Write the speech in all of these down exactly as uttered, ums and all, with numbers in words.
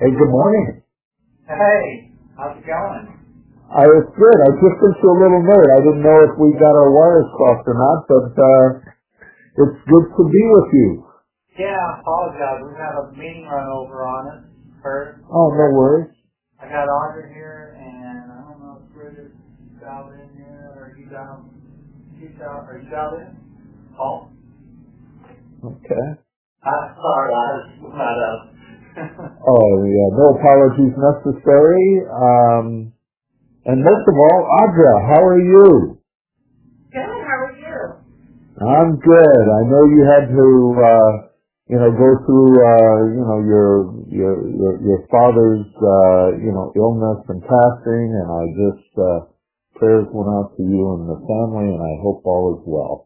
Hey, good morning. Hey, how's it going? I was good. I just sent you a little note. I didn't know if we got our wires crossed or not, but uh, it's good to be with you. Yeah, I apologize. We had a meeting run over on us. First. Oh, no worries. I got Audrey here, and I don't know if Bridget's dialed in yet, or you dialed, she's dialed, are you dialed in? Paul? Okay. Uh, sorry, I was not up. Oh, yeah, no apologies necessary. Um, and most of all, Audra, how are you? Good, how are you? I'm good. I know you had to, uh, you know, go through, uh, you know, your, your, your, your father's, uh, you know, illness and passing, and I just, uh, prayers went out to you and the family, and I hope all is well.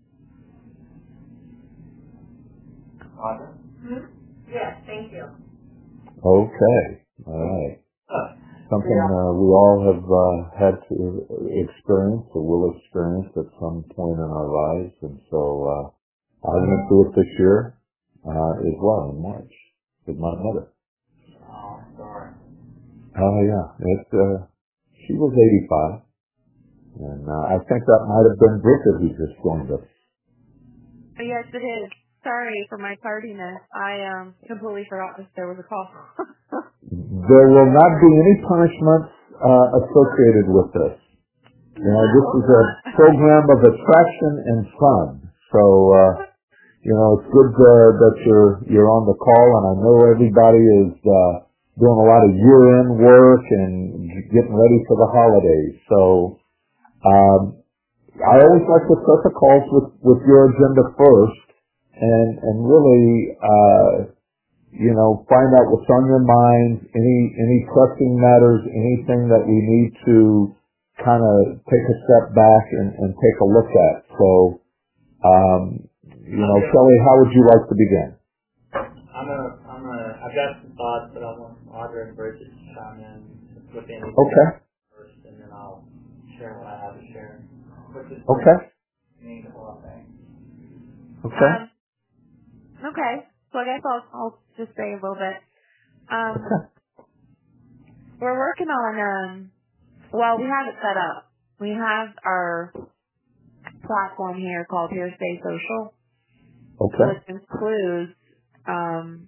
Audrey? Hmm? Yes, thank you. Okay. All right. Something uh, we all have uh, had to experience or will experience at some point in our lives, and so uh, I went through it this year uh, as well in March with my mother. Oh, sorry. Oh yeah, it. Uh, she was eighty-five, and uh, I think that might have been Bridget who just joined us. Yes, it is. Sorry for my tardiness. I um completely forgot that there was a call. There will not be any punishments uh, associated with this. You know, this is a program of attraction and fun. So, uh, you know, it's good uh, that you're you're on the call, and I know everybody is uh, doing a lot of year-end work and getting ready for the holidays. So, um, I always like to start the calls with, with your agenda first, and and really, uh, you know, find out what's on your mind, any any pressing matters, anything that we need to kind of take a step back and, and take a look at. So, um, you know, Kelly, how would you like to begin? I'm a, I'm a, I've got some thoughts, but I want Audrey and Bridget to chime in with anything Okay. first, and then I'll share what I have to share. Which is Okay. meaningful, I think. Okay. Um, okay, so I guess I'll, I'll just say a little bit. Um, Okay. we're working on, um, well, we have it set up. We have our platform here called Hearsay Social, Okay. which includes um,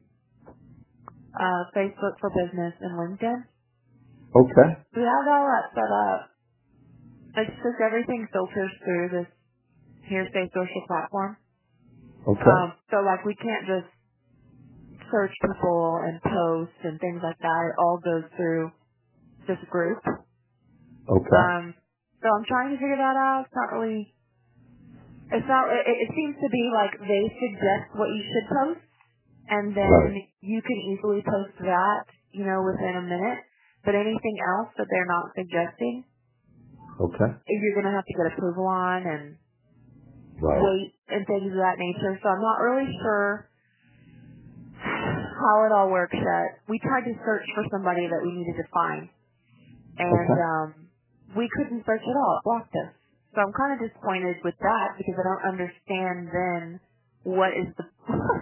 uh, Facebook for Business and LinkedIn. Okay. We have all that set up. It's just everything filters through this Hearsay Social platform. Okay. Um, so like we can't just search people and post and things like that. It all goes through this group. Okay. Um, so I'm trying to figure that out. It's not really, it's not, it, it seems to be like they suggest what you should post, and then Right. you can easily post that, you know, within a minute. But anything else that they're not suggesting, Okay. you're going to have to get approval on and Right. wait and things of that nature. So I'm not really sure how it all works yet. We tried to search for somebody that we needed to find, and Okay. um, we couldn't search at all. It blocked us. So I'm kind of disappointed with that because I don't understand then what is the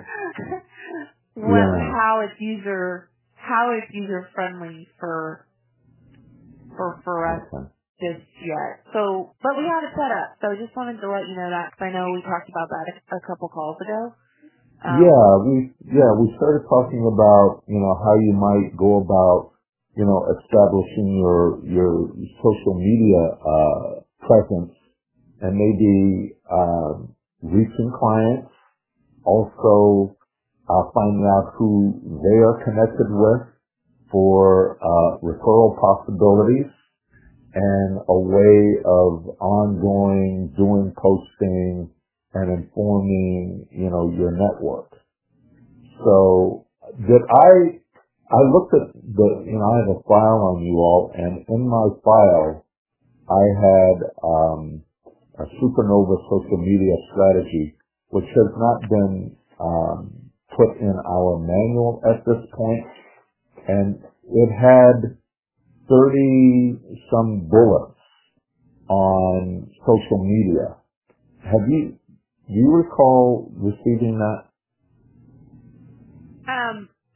what Yeah. how it's user how it's user friendly for for for us Okay. just yet. So, but we have it set up. So I just wanted to let you know that because I know we talked about that a, a couple calls ago. Um, Yeah, we yeah we started talking about you know how you might go about you know establishing your your social media uh, presence and maybe um, reaching clients, also uh, finding out who they are connected with for uh, referral possibilities, and a way of ongoing doing posting and informing, you know, your network. So did I, I looked at the, you know, I have a file on you all, and in my file, I had um, a Supernova social media strategy, which has not been um, put in our manual at this point, and it had thirty some bullets on social media. Have you, do you recall receiving that? um,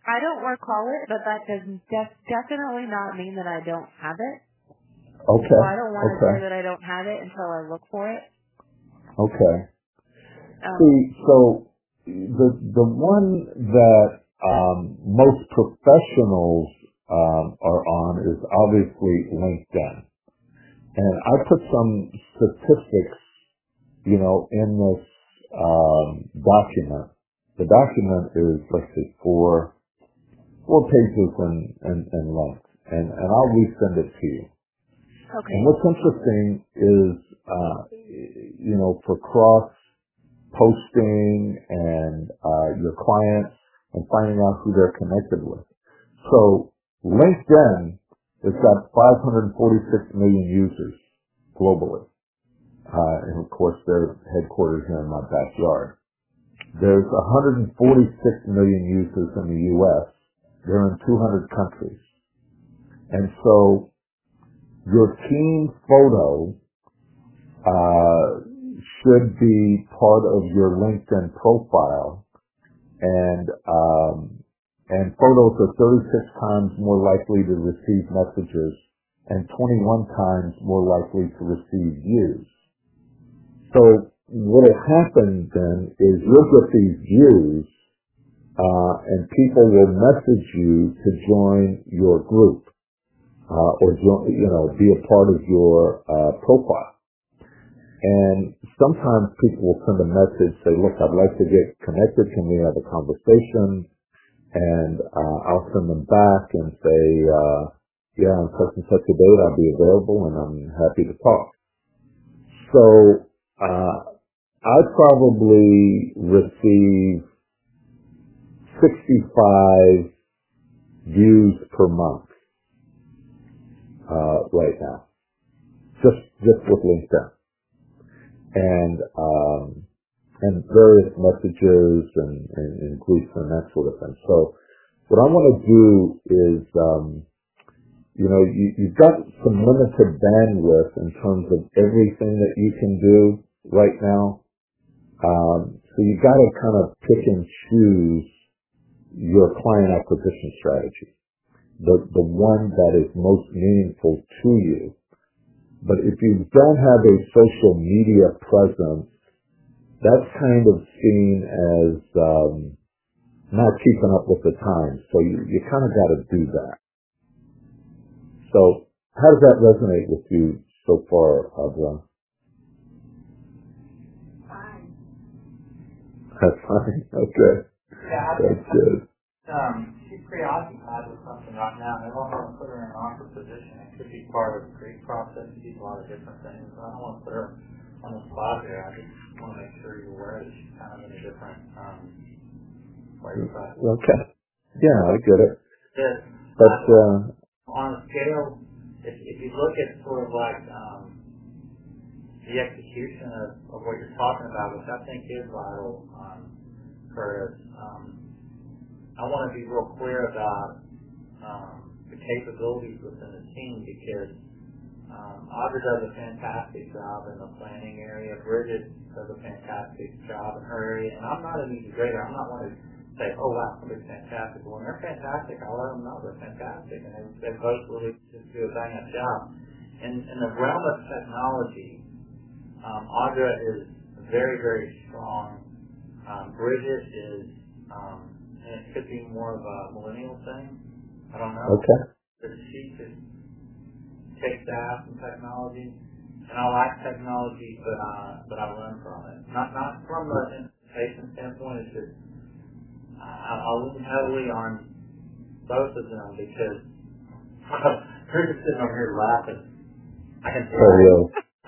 I don't recall it, but that does def- definitely not mean that I don't have it. Okay. So I don't want to okay. say that I don't have it until I look for it. Okay. Um, See, so the the one that um, most professionals um, are on is obviously LinkedIn, and I put some statistics, you know, in this um, document. The document is, let's see, four four pages in, in, in length, and and I'll resend it to you. okay. And what's interesting is, uh, you know, for cross posting and uh, your clients and finding out who they're connected with. So LinkedIn has got five hundred forty-six million users globally. Uh, and of course, their headquarters here in my backyard. There's one hundred forty-six million users in the U S. They're in two hundred countries. And so your team photo uh, should be part of your LinkedIn profile, and um, and photos are thirty-six times more likely to receive messages and twenty-one times more likely to receive views. So what will happen then is you'll get these views, uh, and people will message you to join your group, uh, or join, you know, be a part of your uh, profile. And sometimes people will send a message, say, look, I'd like to get connected. Can we have a conversation? And uh, I'll send them back and say, uh, yeah, on such and such a date, I'll be available and I'm happy to talk. So uh, I probably receive sixty-five views per month uh, right now, just just with LinkedIn. And um, and various messages and, and, and groups and that sort of thing. So what I want to do is, um, you know, you, you've got some limited bandwidth in terms of everything that you can do right now. Um, so you've got to kind of pick and choose your client acquisition strategy, the the one that is most meaningful to you. But if you don't have a social media presence, that's kind of seen as um, not keeping up with the times. So you, you kind of got to do that. So how does that resonate with you so far, Audra? Fine. That's fine. Okay. Yeah, That's good. Um, she's preoccupied with something right now, and I don't want to put her in an awkward position. It could be part of the create process. She does a lot of different things. I don't want to put her on the spot here. I just want to make sure you're aware that she's kind of in a different um, place. But Okay. Yeah, I get it. this, But uh, on a scale, if, if you look at sort of like um, the execution of, of what you're talking about, which I think is vital, um, Curtis, um, I want to be real clear about um, the capabilities within the team, because um, Audra does a fantastic job in the planning area. Bridget does a fantastic job in her area, and I'm not an integrator. I'm not one to say, oh wow, somebody's fantastic. When they're fantastic, I'll let them know they're fantastic, and they, they both really just do a bang up job. In, in the realm of technology, um, Audra is very, very strong. Um, Bridget is um, and it could be more of a millennial thing. I don't know. okay. But she could take that from technology, and I like technology, but uh, but I learn from it. Not not from an implementation standpoint. It's just I, I lean heavily on both of them, because we're just sitting over here laughing. I can say. Oh, yeah.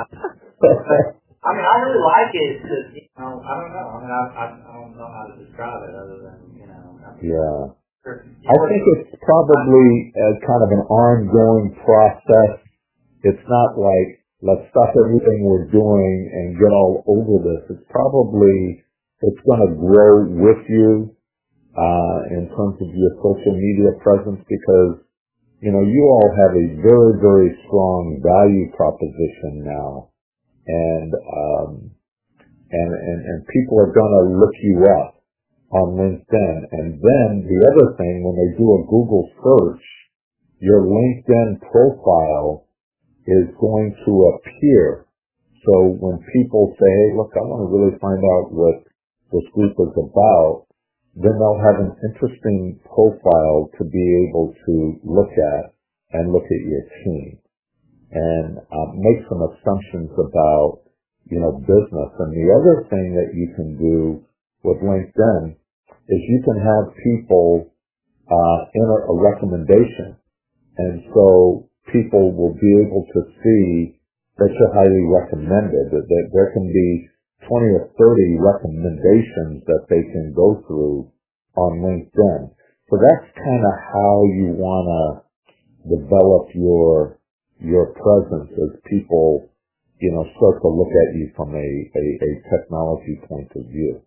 I mean, I really like it. It's just, you know, I don't know. I mean, I, I, I don't know how to describe it other than, you know. I mean, Yeah. sure. I think it's probably a kind of an ongoing process. It's not like, let's stop everything we're doing and get all over this. It's probably, it's going to grow with you uh, in terms of your social media presence, because, you know, you all have a very, very strong value proposition now. And, um, and, and, and people are going to look you up on LinkedIn. And then the other thing, when they do a Google search, your LinkedIn profile is going to appear. So when people say, hey, look, I want to really find out what this group is about, then they'll have an interesting profile to be able to look at and look at your team and uh, make some assumptions about, you know, business. And the other thing that you can do with LinkedIn is you can have people uh, enter a recommendation. And so people will be able to see that you're highly recommended, that, that there can be twenty or thirty recommendations that they can go through on LinkedIn. So that's kind of how you want to develop your your presence as people, you know, start to look at you from a, a, a technology point of view.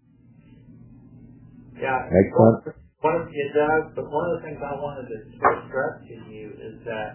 Yeah. Make sense? One of, it does, but one of the things I wanted to stress to you is that,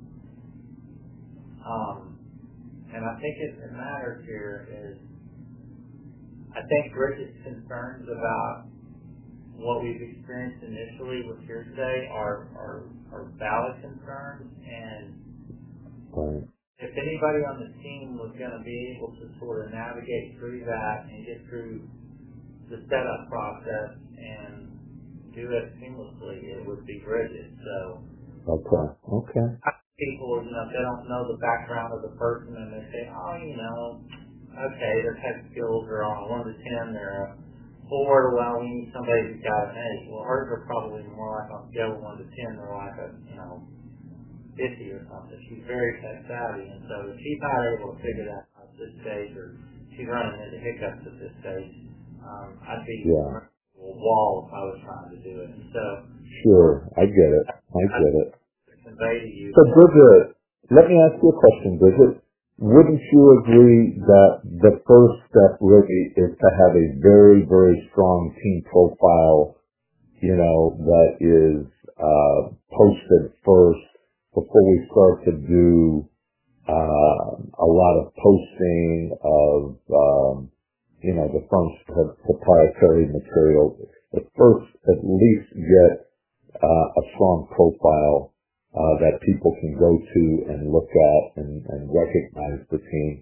um, and I think it, it matters here, is I think Bridget's concerns about what we've experienced initially with Hearsay are, are, are valid concerns, and Right. if anybody on the team was going to be able to sort of navigate through that and get through the setup process and do it seamlessly, it would be Bridget. So, Okay. Okay. people, you know, if they don't know the background of the person and they say, oh, you know, okay, their tech skills are on a one to ten, they're a four, well, we need somebody who's got an eight. Well, hers are probably more like on scale of one to ten, they're like a, you know, fifty or something. She's very tech savvy, and so if she's not able to figure that out at this stage, or she's running into hiccups at this stage, um, I'd be Yeah. a wall if I was trying to do it. And so, Sure. I get it. I get it. Convey to you. So, Bridget, let me ask you a question, Bridget. Wouldn't you agree that the first step really is to have a very, very strong team profile, you know, that is uh, posted first before we start to do uh, a lot of posting of, um, you know, the firm's proprietary material? But first, at least get uh, a strong profile Uh, that people can go to and look at and, and recognize the team.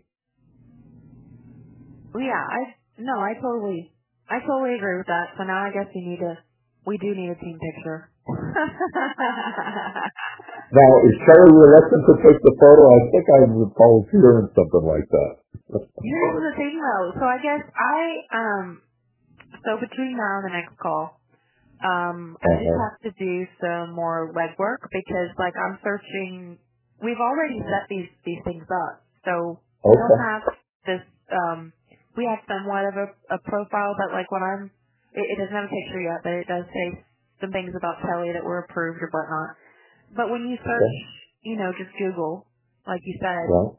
Yeah, I no, I totally, I totally agree with that. So now I guess we need to, we do need a team picture. Now, is Charlie reluctant to take the photo? I think I recall hearing something like that. Here's the thing though. So I guess I, um, so between now and the next call, Um, I Uh-huh. just have to do some more legwork because, like, I'm searching. We've already set these these things up, so we Okay. don't have this. Um, we have somewhat of a, a profile, but like when I'm, it, it doesn't have a picture yet, but it does say some things about Telly that were approved or whatnot. But when you search, Okay. you know, just Google, like you said. Well,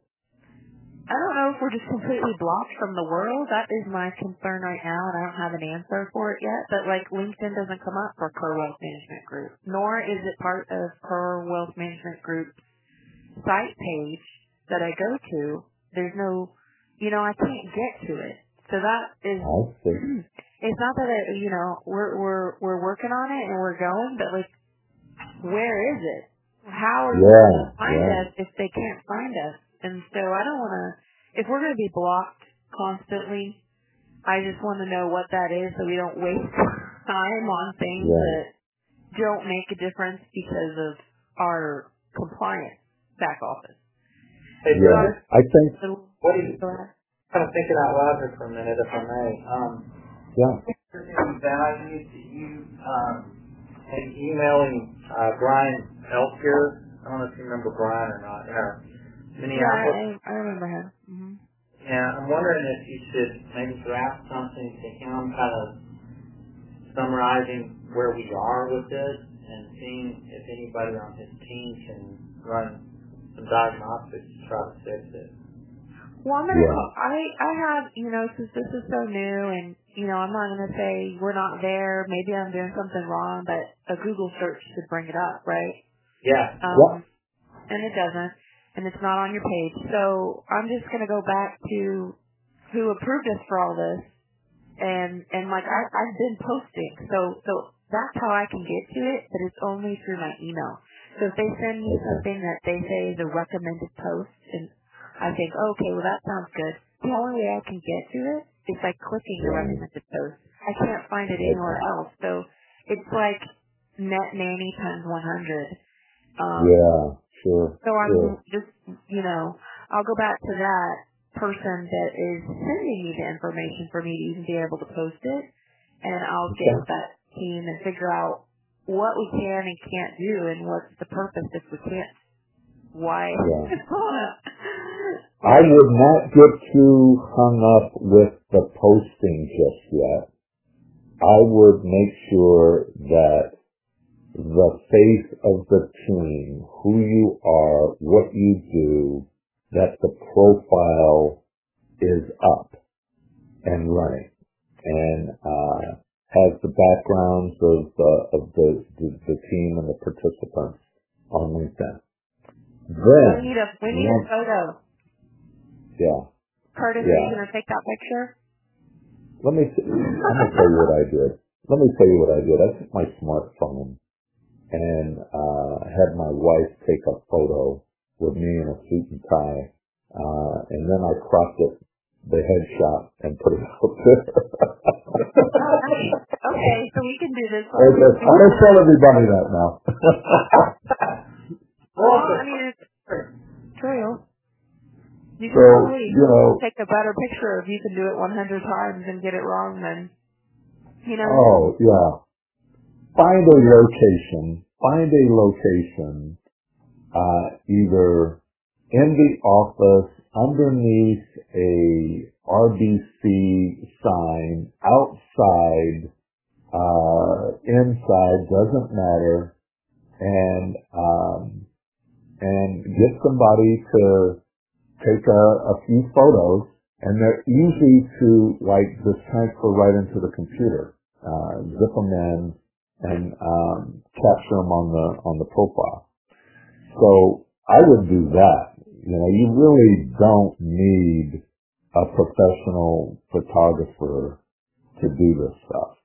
I don't know if we're just completely blocked from the world. That is my concern right now, and I don't have an answer for it yet. But, like, LinkedIn doesn't come up for Kerr Wealth Management Group, nor is it part of Kerr Wealth Management Group's site page that I go to. There's no, you know, I can't get to it. So that is, I see. it's not that, it, you know, we're, we're, we're working on it and we're going, but, like, where is it? How are you Yeah, going to find yeah. us if they can't find us? And so I don't want to, if we're going to be blocked constantly, I just want to know what that is so we don't waste time on things Yeah. that don't make a difference because of our compliance back office. Hey, Yeah. Bridget, I think, So, what do you, go ahead. kind of thinking out loud here for a minute, if I may. Um, yeah. is there any value to you um, in emailing uh, Brian Elsker? I don't know if you remember Brian or not. In our Yeah, Minneapolis. I, I remember him. Mm-hmm. Yeah, I'm wondering if you should maybe draft something to him, kind of summarizing where we are with this and seeing if anybody on his team can run some diagnostics to try to fix it. Well, I'm gonna Yeah. call. I I have, you know, since this is so new, and you know, I'm not gonna say we're not there. Maybe I'm doing something wrong, but a Google search should bring it up, right? Yeah. Um, and it doesn't, and it's not on your page. So I'm just gonna go back to who approved us for all this, and and like I I've been posting, so so that's how I can get to it, but it's only through my email. So if they send me Okay. something that they say is a recommended post, and I think, okay, well that sounds good. The only way I can get to it is by clicking the Right. recommended post. I can't find it Okay. anywhere else. So it's like net nanny times one hundred. Um, Yeah, sure, so I'm sure. just, you know, I'll go back to that person that is sending me the information for me to even be able to post it, and I'll get Okay. with that team and figure out what we can and can't do, and what's the purpose if we can't. Why? Yeah. I like, would not get too hung up with the posting just yet. I would make sure that the face of the team, who you are, what you do, that the profile is up and running and uh, has the backgrounds of, uh, of the, the, the team and the participants on LinkedIn. we Then, need a we need a once, photo. yeah, Curtis, are you yeah. gonna take that picture? Let me, t- I'm going to tell you what I did. Let me tell you what I did. I took my smartphone and uh, had my wife take a photo with me in a suit and tie, uh, and then I cropped it, the headshot, and put it out there. Oh, nice. Okay, so we can do this. Okay, I'm going to tell everybody that now. Well, I mean, it's true. You can So, probably you know, take a better picture if you can do it one hundred times and get it wrong than, you know. oh, yeah. Find a location, find a location, uh, either in the office, underneath a R B C sign, outside, uh, inside, doesn't matter, and, um, and get somebody to take a, a few photos, and they're easy to, like, just transfer right into the computer, uh, zip them in, and um, capture them on the on the profile. So I would do that. You know, you really don't need a professional photographer to do this stuff.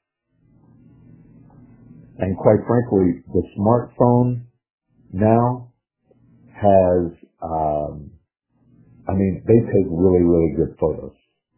And quite frankly, the smartphone now has, um, I mean, they take really, really good photos.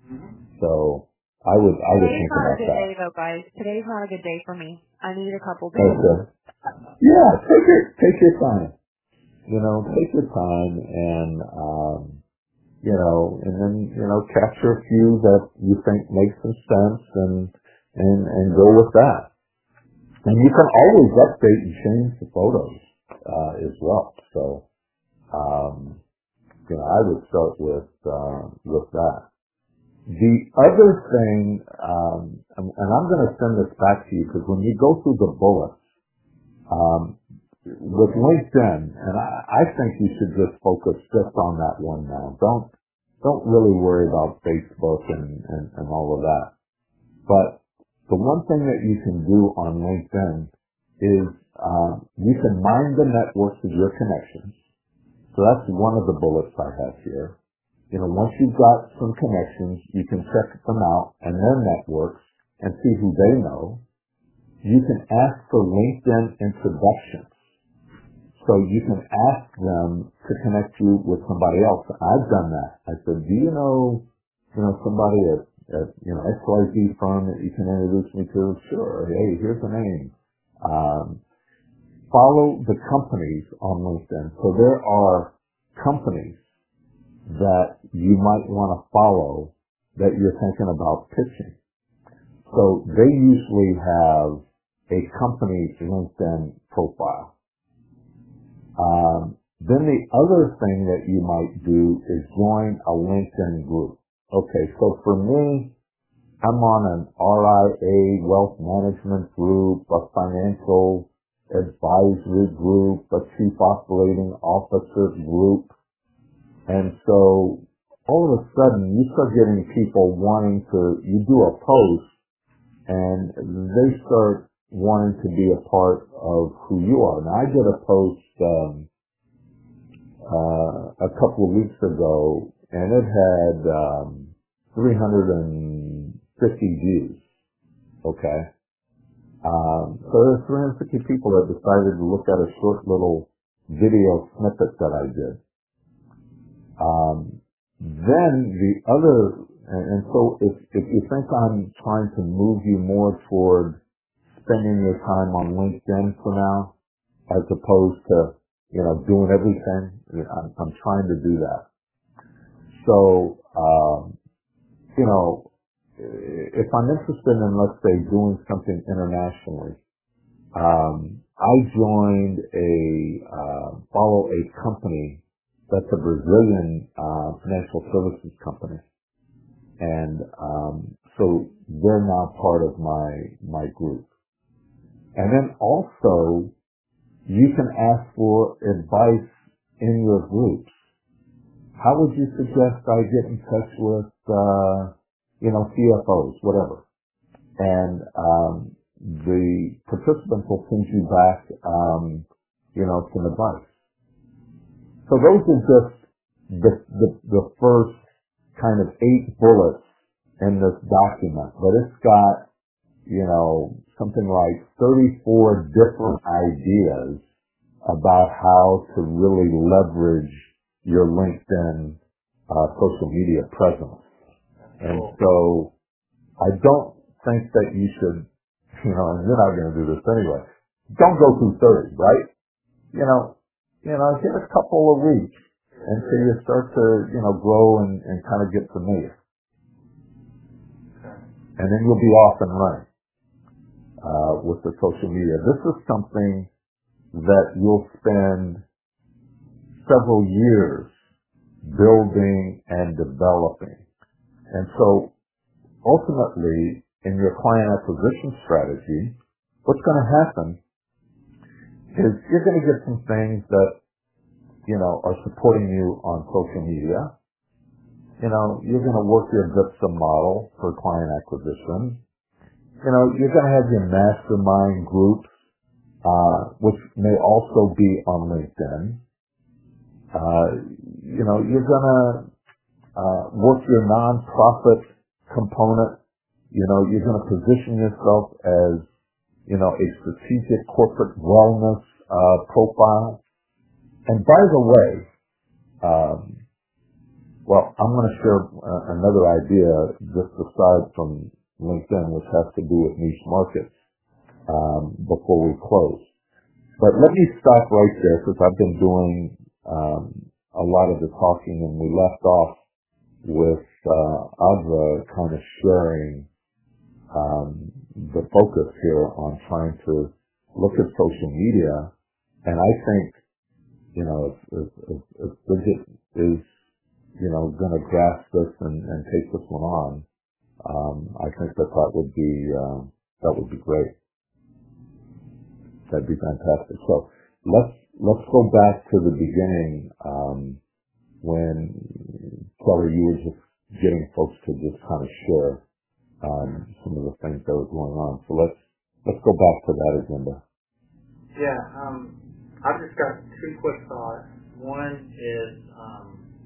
So I would, I would Today's think not a about good that. day though, guys. Today's not a good day for me. I need a couple days. Okay. Yeah, take your, take your time. You know, take your time and, um, you know, and then, you know, capture a few that you think make some sense and, and, and go with that. And you can always update and change the photos, uh, as well. So, um, you know, I would start with, uh, with that. The other thing, um, and and I'm going to send this back to you because when you go through the bullets, um, with LinkedIn, and I, I think you should just focus just on that one now. Don't don't really worry about Facebook and, and, and all of that. But the one thing that you can do on LinkedIn is um, you can mine the networks of your connections. So that's one of the bullets I have here. You know, once you've got some connections, you can check them out and their networks and see who they know. You can ask for LinkedIn introductions. So you can ask them to connect you with somebody else. I've done that. I said, do you know, you know, somebody at, at you know, X Y Z firm that you can introduce me to? Sure. Hey, here's the name. Um, follow the companies on LinkedIn. So there are companies that you might want to follow that you're thinking about pitching. So they usually have a company LinkedIn profile. Um, then the other thing that you might do is join a LinkedIn group. Okay, so for me, I'm on an R I A wealth management group, a financial advisory group, a chief operating officer group. And so all of a sudden you start getting people wanting to, you do a post and they start wanting to be a part of who you are. Now I did a post, um, uh, a couple of weeks ago and it had, um, three hundred fifty views. Okay. Um, so there's three hundred fifty people that decided to look at a short little video snippet that I did. Um, then the other, and, and so if, if you think I'm trying to move you more toward spending your time on LinkedIn for now, as opposed to, you know, doing everything, I'm, I'm trying to do that. So, um, you know, if I'm interested in, let's say, doing something internationally, um, I joined a, uh, follow a company that's a Brazilian, uh, financial services company. And, um, so they're now part of my, my group. And then also, you can ask for advice in your groups. How would you suggest I get in touch with, uh, you know, C F Os, whatever? And um, the participants will send you back, um, you know, some advice. So those are just the, the, the first kind of eight bullets in this document. But it's got, you know, something like thirty-four different ideas about how to really leverage your LinkedIn uh, social media presence. And so I don't think that you should, you know, and you're not going to do this anyway, don't go through thirty, right? You know, you know, get a couple of weeks until you start to, you know, grow and, and kind of get familiar. And then you'll be off and running uh, with the social media. This is something that you'll spend several years building and developing. And so ultimately, in your client acquisition strategy, what's going to happen is you're going to get some things that, you know, are supporting you on social media. You know, you're going to work your VIPSA model for client acquisition. You know, you're going to have your mastermind groups, uh, which may also be on LinkedIn. Uh, you know, you're going to uh, work your nonprofit component. You know, you're going to position yourself as, you know, a strategic corporate wellness uh, profile. And by the way, um, well, I'm going to share uh, another idea just aside from LinkedIn, which has to do with niche markets, um, before we close. But let me stop right there because I've been doing um, a lot of the talking, and we left off with uh, Audra kind of sharing um, the focus here on trying to look at social media. And I think, you know, if, if, if, if Bridget is, you know, going to grasp this and, and take this one on, um, I think that that would be uh, that would be great. That'd be fantastic. So let's let's go back to the beginning um, when Kelly, you were just getting folks to just kind of share um, some of the things that were going on. So let's let's go back to that agenda. Yeah, um, I've just got two quick thoughts. One is um,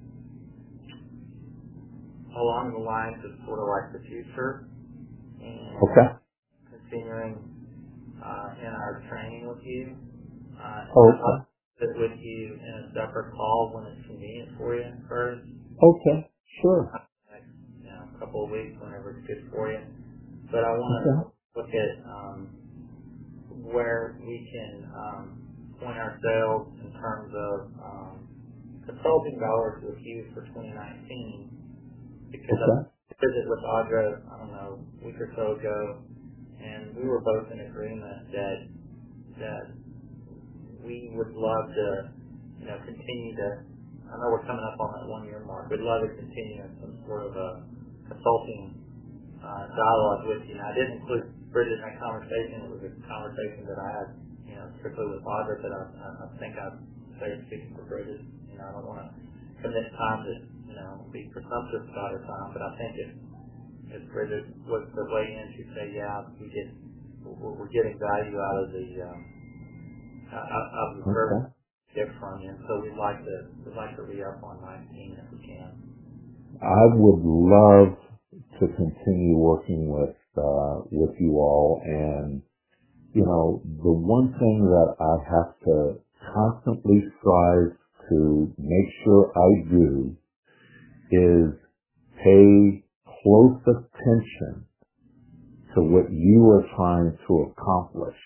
along the lines of sort of like the future and okay. continuing uh, in our training with you. Uh, oh, and okay. I'll sit with you in a separate call when it's convenient for you first. Okay, sure. Next, you know, a couple of weeks, whenever it's good for you. But I want to okay. look at um, where we can um, point ourselves in terms of um, consulting dollars with you for twenty nineteen. Because okay. I visited with Audra, I don't know, a week or so ago, and we were both in agreement that that we would love to, you know, continue to. I know we're coming up on that one-year mark. We'd love to continue some sort of a consulting uh, dialogue with you. Now, I didn't include Bridget in that conversation. It was a conversation that I had, you know, strictly with Audra that I, I think I'd say speaking for Bridget. You know, I don't want to commit time to, you know, be presumptuous about her time, but I think if, if Bridget was to weigh in, she'd say, yeah, we get, we're, we're getting value out of the, um, out of the service. From you, so we'd like to we'd like to re-up on nineteen if we can. I would love to continue working with uh, with you all. And you know, the one thing that I have to constantly strive to make sure I do is pay close attention to what you are trying to accomplish.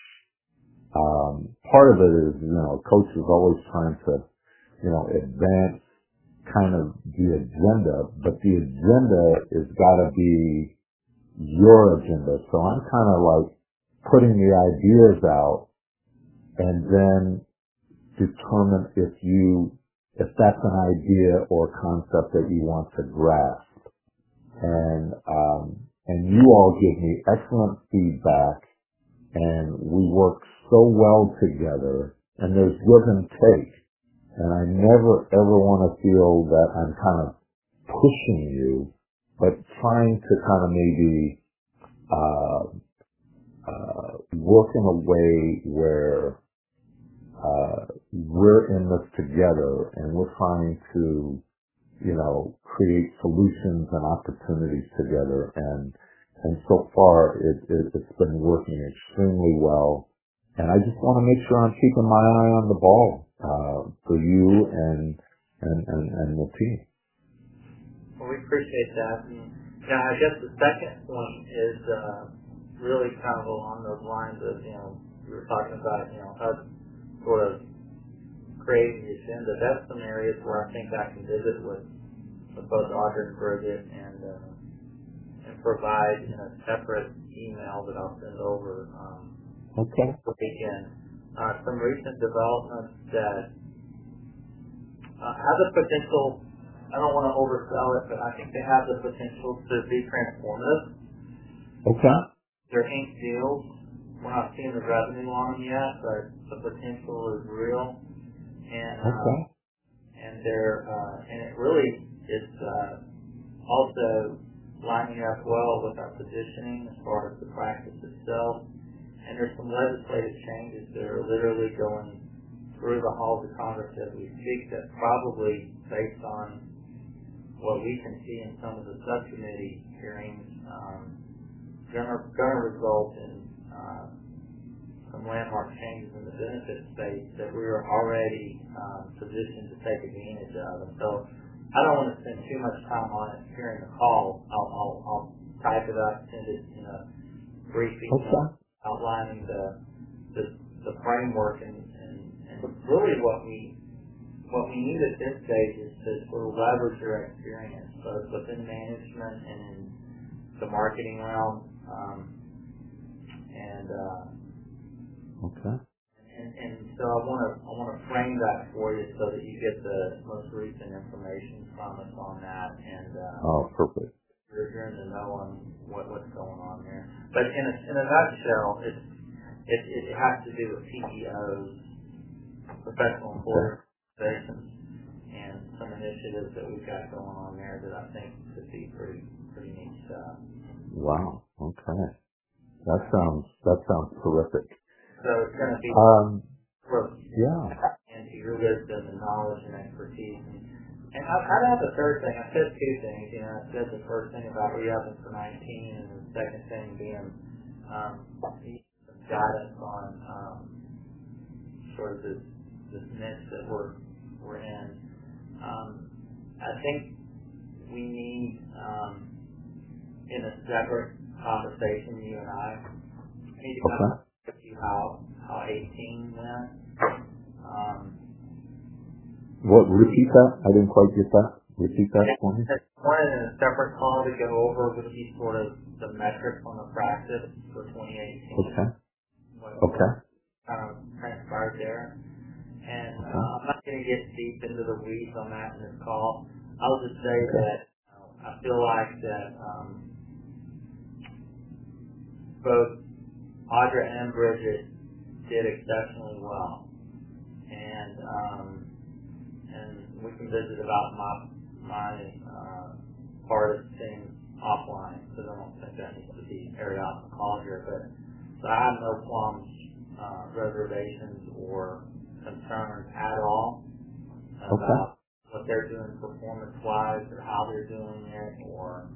Um, part of it is, you know, coach is always trying to, you know, advance kind of the agenda, but the agenda has got to be your agenda. So I'm kind of like putting the ideas out and then determine if you, if that's an idea or concept that you want to grasp. And, um, and you all give me excellent feedback, and we work so well together, and there's give and take. And I never ever want to feel that I'm kind of pushing you, but trying to kind of maybe uh, uh, work in a way where uh, we're in this together, and we're trying to, you know, create solutions and opportunities together. And and so far, it, it, it's been working extremely well. And I just want to make sure I'm keeping my eye on the ball uh, for you and, and and and the team. Well, we appreciate that. And now, I guess the second point is uh, really kind of along those lines of, you know, we were talking about, you know, us sort of creating the agenda. That's some areas where I think I can visit with, with both Audra and Bridget and uh, and provide in a separate email that I'll send over. Um, Okay. Weekend. Uh, some recent developments that uh, have the potential, I don't want to oversell it, but I think they have the potential to be transformative. Okay. Uh, they're ink deals. We're not seeing the revenue on them yet, but the potential is real. And uh, Okay. and they're uh, and it really is uh, also lining up well with our positioning as far as the practice itself. And there's some legislative changes that are literally going through the halls of Congress as we speak that probably, based on what we can see in some of the subcommittee hearings, um, going to result in uh, some landmark changes in the benefit space that we are already um, positioned to take advantage of. And so I don't want to spend too much time on it during the call. I'll, I'll, I'll type it up, send it in a briefing. Okay. Outlining the, the the framework and, and, and really what we what we need at this stage is to sort of leverage your experience both within management and in the marketing realm, um, and uh, Okay. and, and so I want to I want to frame that for you so that you get the most recent information from us on that, and uh, Oh, perfect. You're, you're in the know on what, what's going on there. But in a, in a nutshell, it's, it, it has to do with P E Os, professional employer organizations, and some initiatives that we've got going on there that I think could be pretty pretty neat stuff. Wow. Okay. That sounds that sounds terrific. So it's going to be Um. for Yeah. into your wisdom and knowledge and expertise. And, And I, I'd have the third thing. I said two things. You know, I said the first thing about re-upping for nineteen, and the second thing being um, some guidance on um, sort of this this niche that we're we're in. Um, I think we need um, in a separate conversation, you and I, we need to kind of see how how eighteen went. Um, What, repeat that? I didn't quite get that. Repeat that for me. One in a separate call to go over would be sort of the metrics on the practice for twenty eighteen. Okay. What Okay. kind of transpired there. And Okay. uh, I'm not going to get deep into the weeds on that in this call. I'll just say Okay. that uh, I feel like that um, both Audra and Bridget did exceptionally well. And um, and we can visit about my my uh, part of things offline, because I don't think that needs to be aired out in the call here. But so I have no qualms, uh, reservations, or concerns at all about Okay. what they're doing performance-wise, or how they're doing it, or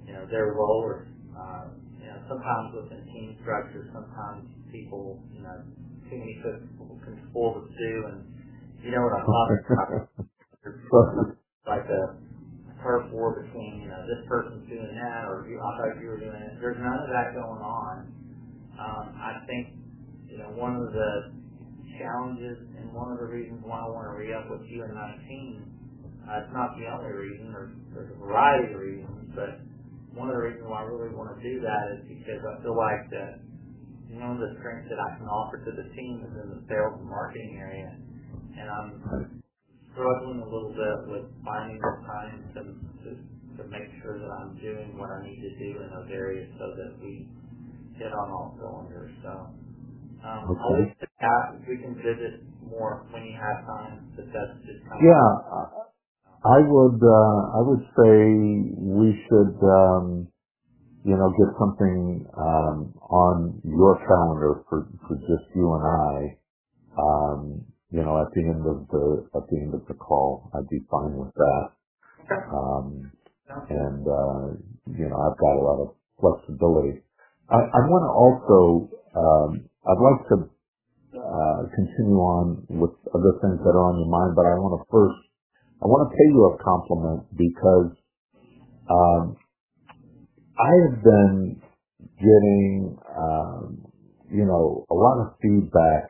you know, their role, or uh, you know, sometimes within team structure, sometimes people, you know, too many people can spoil the stew, and you know what I'm talking about. There's like a turf war between, you know, this person's doing that, or you, I thought you were doing it. There's none of that going on. Um, I think, you know, one of the challenges and one of the reasons why I want to re-up with you in nineteen, uh, it's not the only reason, there's, there's a variety of reasons, but one of the reasons why I really want to do that is because I feel like that, you know, the strength that I can offer to the team is in the sales and marketing area, and I'm struggling a little bit with finding the time to, to, to make sure that I'm doing what I need to do in those areas so that we hit on all cylinders. So um, okay. I'll leave it at, we can visit more when you have time, but that's just kind of... Yeah, I would, uh, I would say we should, um, you know, get something um, on your calendar for, for just you and I. Um, you know, at the end of the at the end of the call, I'd be fine with that. Um, and uh, you know, I've got a lot of flexibility. I, I want to also, um, I'd like to uh, continue on with other things that are on your mind, but I want to first, I want to pay you a compliment because um, I have been getting, um, you know, a lot of feedback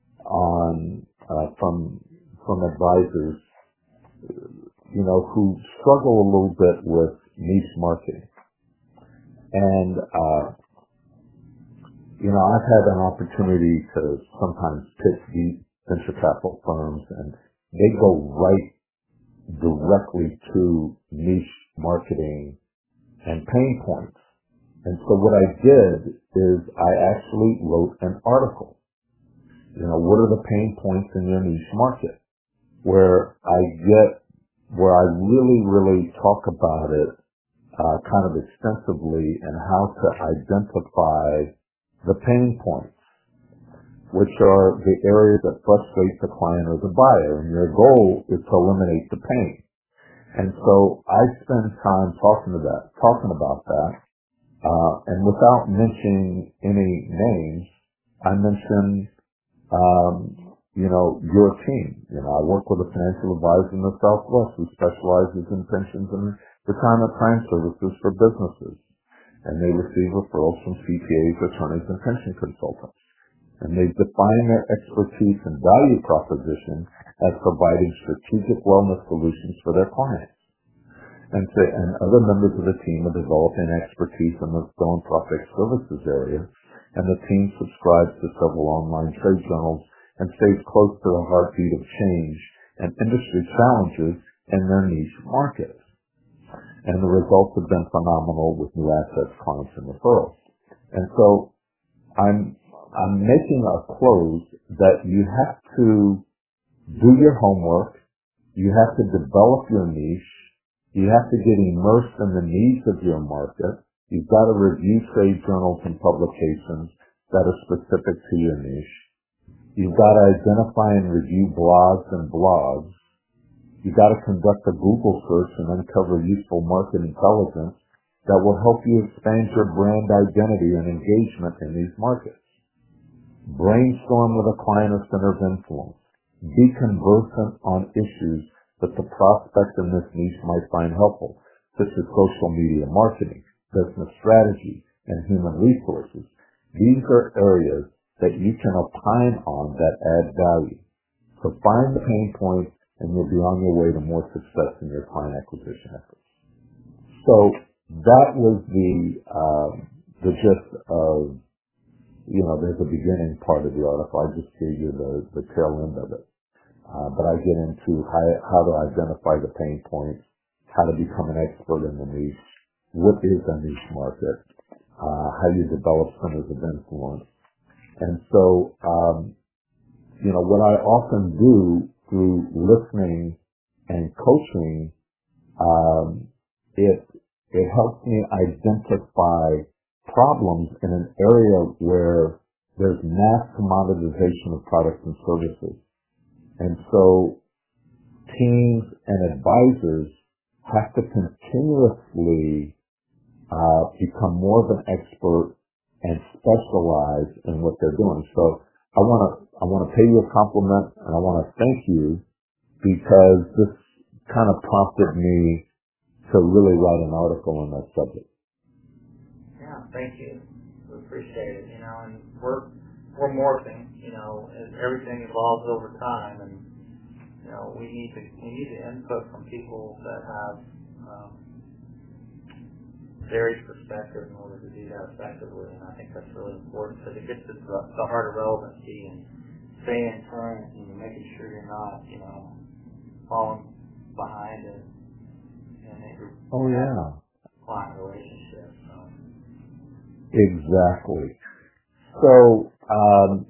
on uh, from from advisors, you know, who struggle a little bit with niche marketing. And, uh, you know, I've had an opportunity to sometimes pitch these venture capital firms, and they go right directly to niche marketing and pain points. And so what I did is I actually wrote an article. You know, what are the pain points in your niche market? Where I get, where I really, really talk about it uh, kind of extensively and how to identify the pain points, which are the areas that frustrate the client or the buyer. And your goal is to eliminate the pain. And so I spend time talking to that, talking about that. Uh, and without mentioning any names, I mention Um, you know, your team. You know, I work with a financial advisor in the Southwest who specializes in pensions and retirement plan services for businesses. And they receive referrals from C P As, attorneys, and pension consultants. And they define their expertise and value proposition as providing strategic wellness solutions for their clients. And, to, and other members of the team are developing expertise in the philanthropic services area, and the team subscribes to several online trade journals and stays close to the heartbeat of change and industry challenges in their niche markets. And the results have been phenomenal with new assets, clients, and referrals. And so I'm I'm making a close that you have to do your homework, you have to develop your niche, you have to get immersed in the needs of your market. You've got to review trade journals and publications that are specific to your niche. You've got to identify and review blogs and blogs. You've got to conduct a Google search and uncover useful market intelligence that will help you expand your brand identity and engagement in these markets. Brainstorm with a client or center of influence. Be conversant on issues that the prospect in this niche might find helpful, such as social media marketing, business strategy, and human resources. These are areas that you can opine on that add value. So find the pain points and you'll be on your way to more success in your client acquisition efforts. So that was the, um, the gist of, you know, there's a beginning part of the article. I just gave you the, the tail end of it. Uh, but I get into how, how to identify the pain points, how to become an expert in the niche, what is a niche market, uh, how you develop centers of influence. And so, um, you know, what I often do through listening and coaching, um, it, it helps me identify problems in an area where there's mass commoditization of products and services. And so teams and advisors have to continuously uh, become more of an expert and specialize in what they're doing. So I want to I want to pay you a compliment, and I want to thank you because this kind of prompted me to really write an article on that subject. Yeah, thank you. We appreciate it. You know, and we're we're morphing. You know, and everything evolves over time, and you know, we need to we need the input from people that have um, varied perspectives in order to do that effectively. And I think that's really important because it gets to the, the heart of relevancy and staying current and making sure you're not, you know, falling behind it in your oh yeah client relationship. So. Exactly. So, um,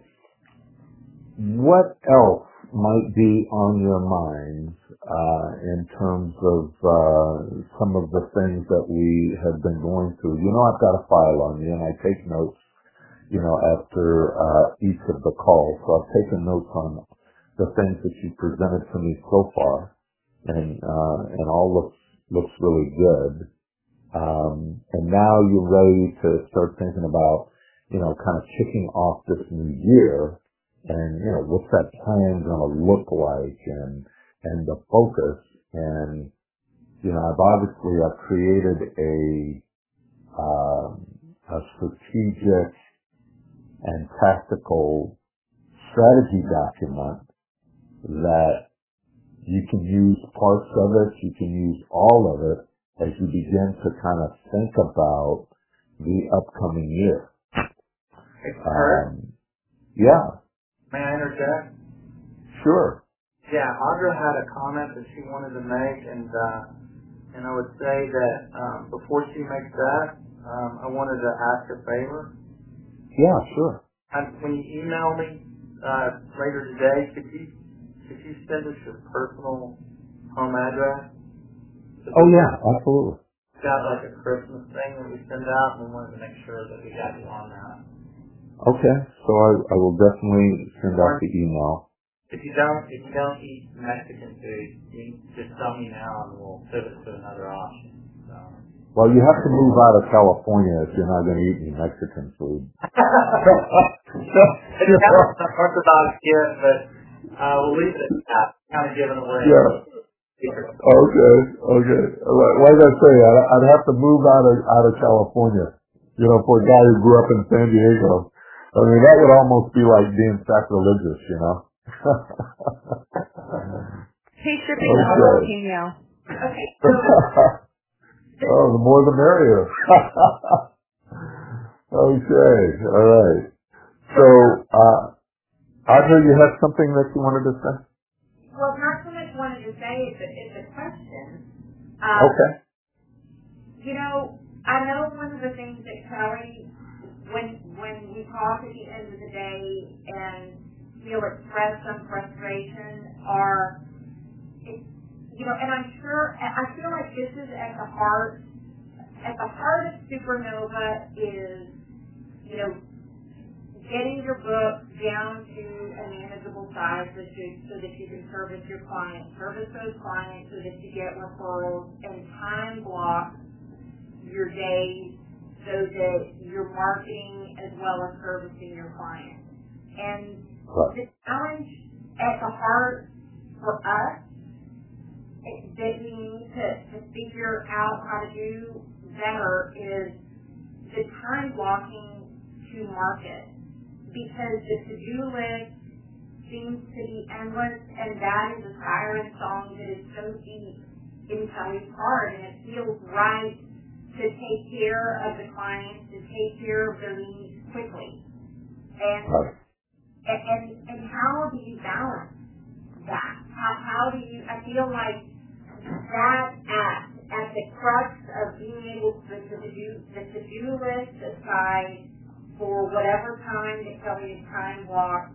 what else might be on your minds uh, in terms of uh, some of the things that we have been going through? You know, I've got a file on you, and I take notes, you know, after uh, each of the calls. So I've taken notes on the things that you presented to me so far, and uh, and all looks looks really good. Um, and now you're ready to start thinking about, you know, kind of kicking off this new year, and you know, what's that plan going to look like, and and the focus. And you know, I've obviously I've created a um, a strategic and tactical strategy document that you can use parts of it, you can use all of it as you begin to kind of think about the upcoming year. Hey, Kurt? Um, yeah. May I interject? Sure. Yeah, Audra had a comment that she wanted to make, and uh, and I would say that um, before she makes that, um, I wanted to ask a favor. Yeah, sure. And when you email me uh, later today, could you could you send us your personal home address? Oh yeah, absolutely. It's got like a Christmas thing that we send out, and we wanted to make sure that we got you on that. Okay, so I, I will definitely send out the email. If you don't, if you don't eat Mexican food, you just tell me now, and we'll pivot to another option. So. Well, you have to move out of California if you're not going to eat any Mexican food. It's kind of an orthodox gift, but uh, we'll leave it at that. Kind of giving away. Yeah. Okay, okay. Like I say, I'd, I'd have to move out of out of California. You know, for a guy who grew up in San Diego. I mean, that would almost be like being sacrilegious, you know. Hey, shipping okay. the jalapeno. Okay. Oh, the more the merrier. Okay, all right. So, uh, Audra, you had something that you wanted to say? Well, not so much wanted to say, it's a, it's a question. Um, Okay. You know, I know one of the things that Kelly, when when we talk at the end of the day and he'll express some frustration, or, it, you know, and I'm sure, I feel like this is at the heart, at the heart of Supernova is, you know, getting your book down to a manageable size so, to, so that you can service your clients, service those clients so that you get referrals, and time block your days so that you're marketing as well as servicing your clients. And the challenge at the heart for us that we need to, to figure out how to do better is the time blocking to market. Because the to-do list seems to be endless, and that is a siren song that is so deep in Kelly's heart, and it feels right to take care of the clients, to take care of their needs quickly. And and and, and how do you balance that? How, how do you, I feel like that at, at the crux of being able to, to do the to-do list aside for whatever time that Kelly is time blocked.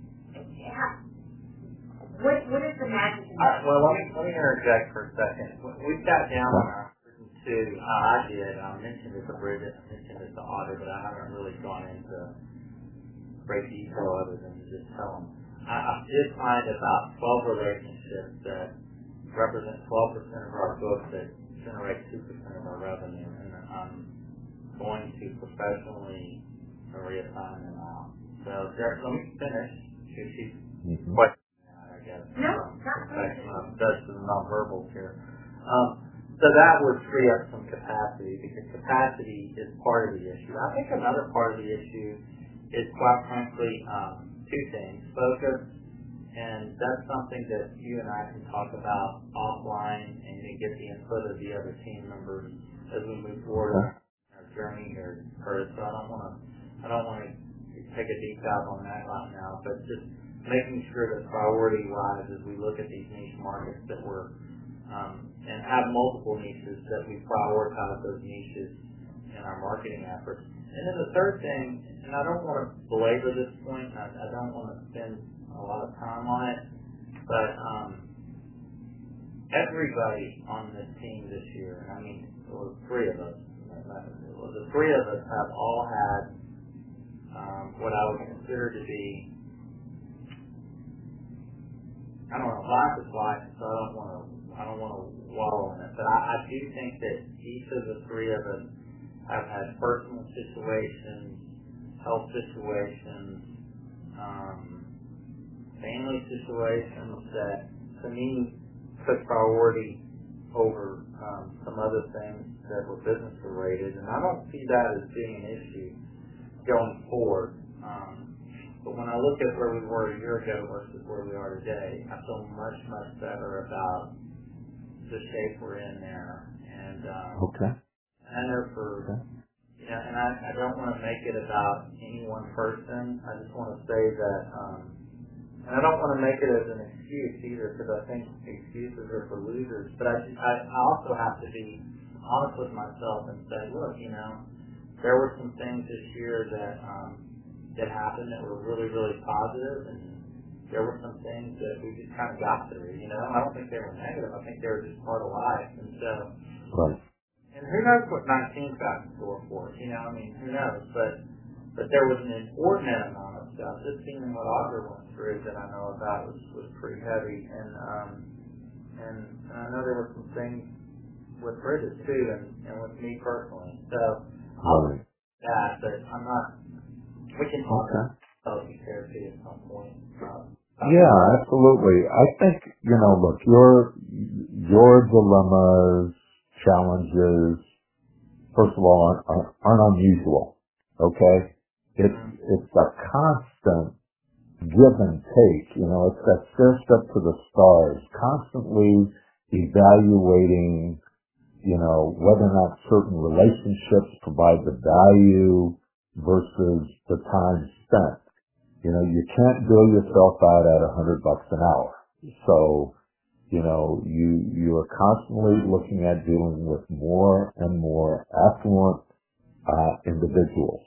What what is the magic in that? Uh, well, let me let me interject for a second. We sat down on our two. Uh, I did. I mentioned it to Bridget. I mentioned it to Audrey, but I haven't really gone into great detail other than to just tell them. I, I did find about twelve relationships that represent twelve percent of our book that generate two percent of our revenue, and um. going to professionally reassign them out. So there, let me finish. She, she's Mm-hmm. quite, I guess. No, um, not uh, That's the non-verbals here. Um, so that would free up some capacity because capacity is part of the issue. I think another part of the issue is quite frankly um, two things: focus, and that's something that you and I can talk about offline and then get the input of the other team members as we move forward in our journey here. So I don't want to, I don't want to take a deep dive on that right now, but just making sure that priority-wise, as we look at these niche markets, that we're um, and have multiple niches, that we prioritize those niches in our marketing efforts. And then the third thing, and I don't want to belabor this point, I, I don't want to spend a lot of time on it, but um, everybody on this team this year, and I mean, there were three of us, the three of us have all had um, what I would consider to be, I don't know, life is life, so I don't want to, I don't want to wallow in it, but I, I do think that each of the three of us have had personal situations, health situations, um, family situations that, to me, took priority over um, some other things that were business related, and I don't see that as being an issue going forward. Um, But when I look at where we were a year ago versus where we are today, I feel much, much better about the shape we're in there. And um, Okay. I know for, Okay. you know, and I, I don't want to make it about any one person. I just want to say that, um, and I don't want to make it as an excuse either, because I think excuses are for losers. But I, I, I also have to be honest with myself and say, look, you know, there were some things this year that um, that happened that were really, really positive, and there were some things that we just kind of got through, you know. I don't think they were negative. I think they were just part of life. And so, Right. and who knows what nineteen's got in store for us, you know. I mean, who knows? But but there was an inordinate amount of stuff. Just seeing what Audra went through that I know about was, was pretty heavy. And, um, and, and I know there were some things with Bridget, too, and, and with me personally. So, I'll Right. that, but I'm not. We can talk Okay. about therapy at some point. Um, Yeah, absolutely. I think, you know, look, your, your dilemmas, challenges, first of all, aren't, aren't aren't unusual. Okay? It's, it's a constant give and take, you know, it's that stair step to the stars, constantly evaluating, you know, whether or not certain relationships provide the value versus the time spent. You know, you can't bill yourself out at a hundred bucks an hour. So, you know, you, you are constantly looking at dealing with more and more affluent, uh, individuals.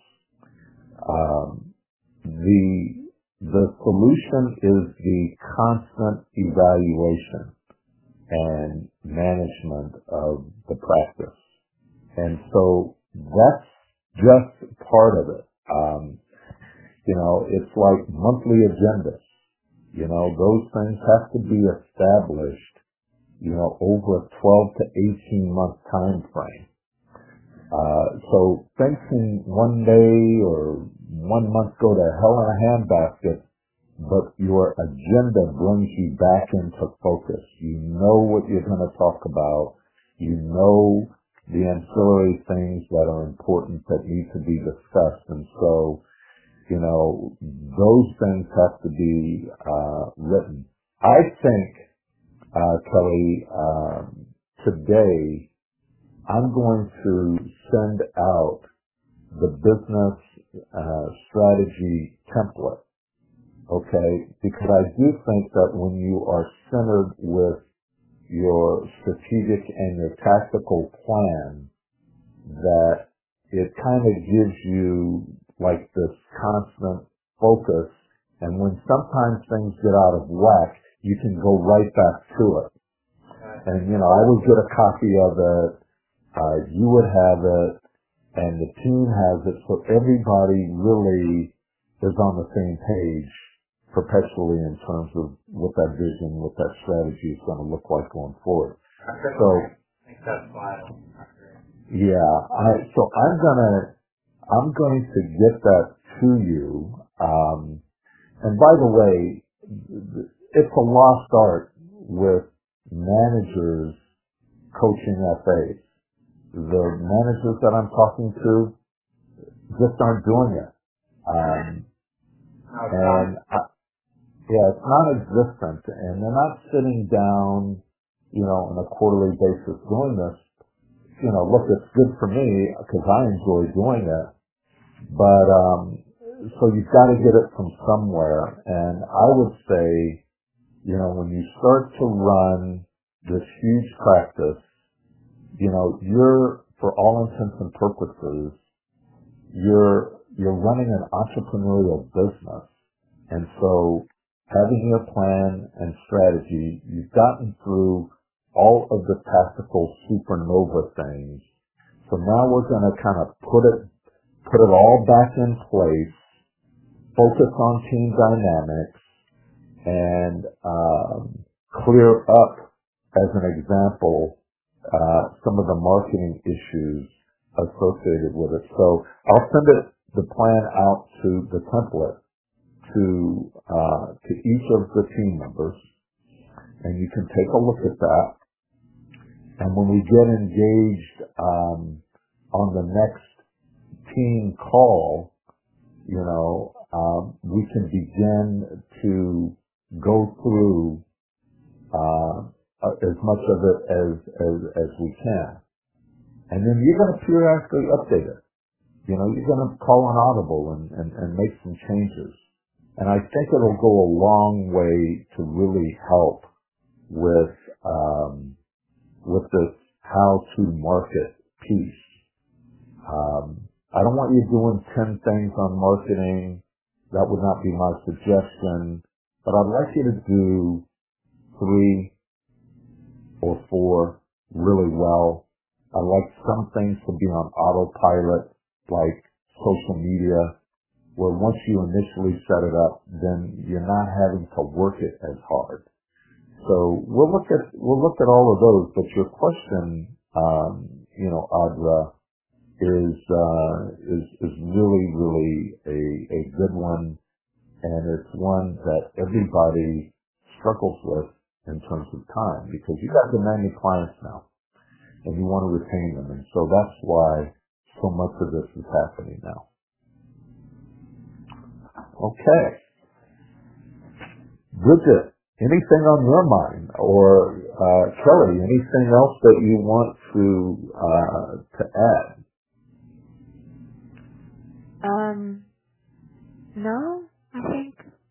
Um, the, the solution is the constant evaluation and management of the practice. And so that's just part of it. Um, you know, it's like monthly agendas. You know, those things have to be established, you know, over a twelve to eighteen month time frame. Uh, so things can one day or one month go to hell in a handbasket, but your agenda brings you back into focus. You know what you're going to talk about. You know the ancillary things that are important that need to be discussed. And so, you know, those things have to be uh, written. I think, uh, Kelly, um, today I'm going to send out the business uh, strategy template, okay? Because I do think that when you are centered with your strategic and your tactical plan, that it kind of gives you like this constant focus, and when sometimes things get out of whack, you can go right back to it. And, you know, I would get a copy of it, uh, you would have it, and the team has it, so everybody really is on the same page perpetually in terms of what that vision, what that strategy is going to look like going forward. So, I think that's vital. Yeah. I, so I'm gonna, I'm going to get that to you. Um, and by the way, it's a lost art with managers coaching F As. The managers that I'm talking to just aren't doing it. Um, and I, yeah, it's non-existent, and they're not sitting down, you know, on a quarterly basis doing this. You know, look, it's good for me because I enjoy doing it, but um, so you've got to get it from somewhere. And I would say, you know, when you start to run this huge practice, you know, you're, for all intents and purposes, you're you're running an entrepreneurial business, and so having your plan and strategy, you've gotten through all of the tactical supernova things. So now we're going to kind of put it put it all back in place, focus on team dynamics, and um, clear up, as an example, uh, some of the marketing issues associated with it. So I'll send it the plan out to the template to uh, to each of the team members, and you can take a look at that. And when we get engaged um, on the next team call, you know, um, we can begin to go through uh, as much of it as, as as we can. And then you're going to periodically update it. You know, you're going to call an audible and, and, and make some changes. And I think it'll go a long way to really help with um, with this how to market piece. Um, I don't want you doing ten things on marketing. That would not be my suggestion. But I'd like you to do three or four really well. I'd like some things to be on autopilot, like social media, where once you initially set it up, then you're not having to work it as hard. So we'll look at we'll look at all of those. But your question, um, you know, Audra, is uh, is is really really a a good one, and it's one that everybody struggles with in terms of time, because you got demanding clients now, and you want to retain them, and so that's why so much of this is happening now. Okay, Bridget, anything on your mind, or uh, Kelly, anything else that you want to uh, to add? Um, no, I think,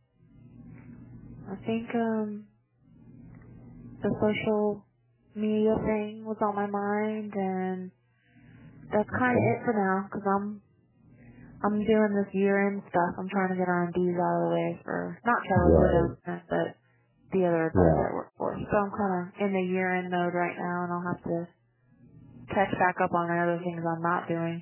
I think, um, the social media thing was on my mind, and that's kind of it for now, because I'm, I'm doing this year-end stuff. I'm trying to get R and Ds out of the way for, not Kelly, right. but the other advisor yeah. I work for. So I'm kind of in the year-end mode right now, and I'll have to catch back up on the other things I'm not doing.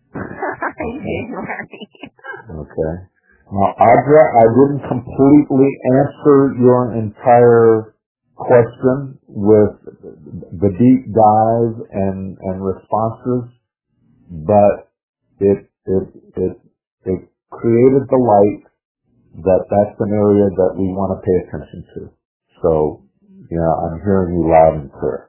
Okay. Now, Audra, I didn't completely answer your entire question with the deep dive and, and responses, but it, it, it, it created the light that that's an area that we want to pay attention to. So, yeah, I'm hearing you loud and clear.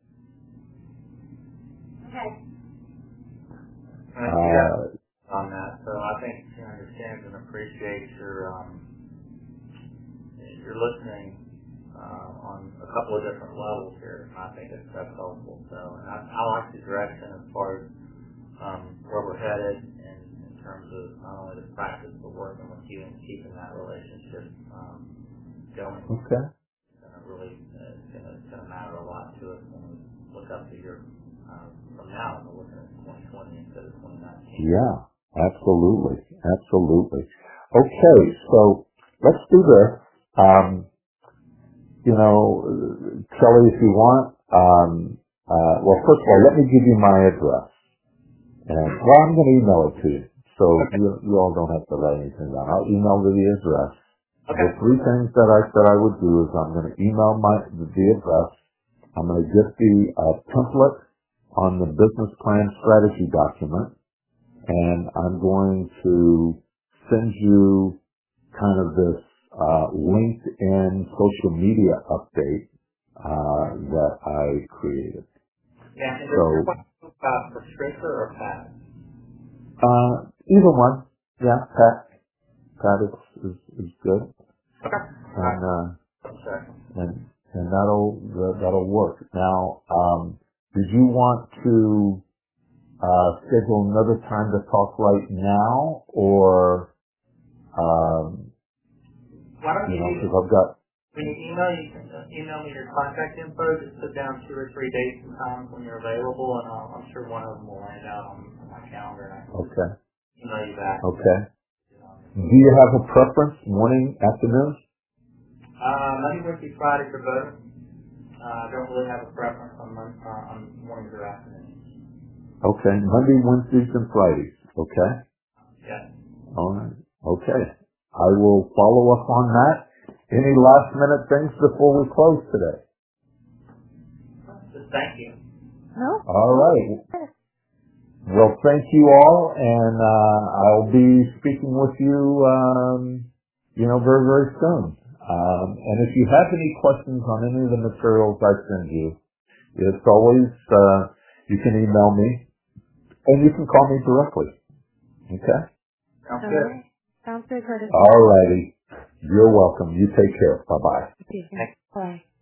Uh, on that, so I think she understands and appreciates your um, your listening uh, on a couple of different levels here. And I think it's that's helpful. So, and I, I like the direction as far as um, where we're headed, in, in terms of not only the practice but working with you and keeping that relationship um, going. Okay. It's gonna really uh, it's gonna it's gonna matter a lot to us when we look up to your. Uh, from now, we're looking at twenty twenty instead of twenty nineteen. Yeah, absolutely, absolutely. Okay, so let's do this. Um, you know, Kelly, if you want, um, uh, well, first of all, let me give you my address. And, well, I'm going to email it to you, so okay. you, you all don't have to write anything down. I'll email you the address. Okay. The three things that I said I would do is I'm going to email my the address. I'm going to get the uh, template on the business plan strategy document, and I'm going to send you kind of this uh, LinkedIn social media update uh, that I created. Yeah, and so, uh, for Scripter or Pat? Uh, either one. Yeah, Pat. Pat is, is, is good. Okay. And, uh, okay. and, and that'll, that'll work. Now, um, did you want to, uh, schedule another time to talk right now, or, um, Why don't you you, know, because I've got, when you email, you can uh, email me your contact info, just put down two or three dates and times when you're available, and I'll, I'm sure one of them will land out on, on my calendar, and I can okay. email you back. Okay. Do you have a preference, morning, afternoon? Uh, Monday, Wednesday, Friday for both. Uh, I don't really have a preference on, mon- uh, on mornings or afternoons. Okay, Monday, Wednesdays, and Fridays. Okay. Yeah. All right. Okay. I will follow up on that. Any last minute things before we close today? Just thank you. No. All right. Well, thank you all, and uh, I'll be speaking with you, um, you know, very, very soon. Um, and if you have any questions on any of the materials I send you, it's always, uh, you can email me, and you can call me directly. Okay? Sounds All good. right. Sounds good, Curtis. All righty. You're welcome. You take care. Bye-bye. Bye.